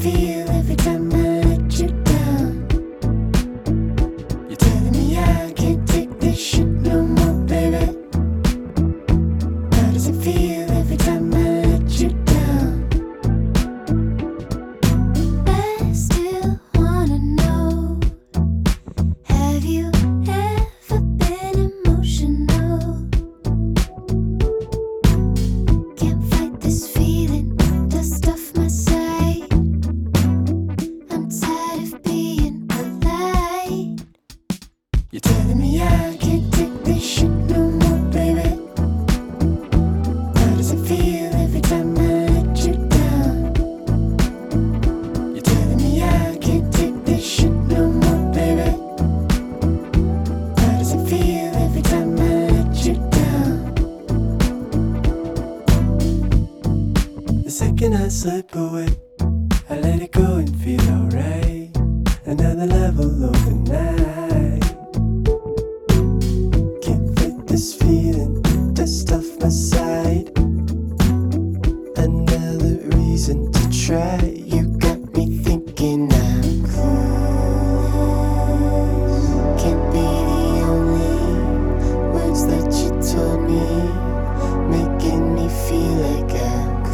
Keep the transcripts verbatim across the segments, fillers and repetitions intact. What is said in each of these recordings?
feel every time I let you down? You're telling me I can't take this shit no more, baby. How does it feel every time I let you down? I still wanna know, have you ever been emotional? Can't fight this feeling, dust off my side. I'm tired of being polite. You're telling me I can't take this shit no more, baby. How does it feel every time I let you down? You're telling me I can't take this shit no more, baby. How does it feel every time I let you down? The second I slip away, I let it go and feel alright. Another level of the night. Can't fight this feeling, dust off my side. Another reason to try. You got me thinking I'm clueless. Can't be the only words that you told me, making me feel like I'm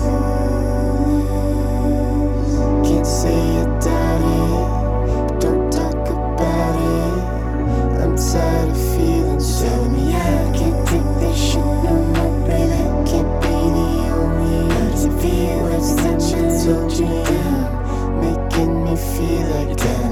clueless. Can't say you doubt it, don't talk about it. I'm tired of feeling so. Telling me I can't take this shit no more, baby. Can't be the only. How does it feel every time I let you down? Making me feel like that.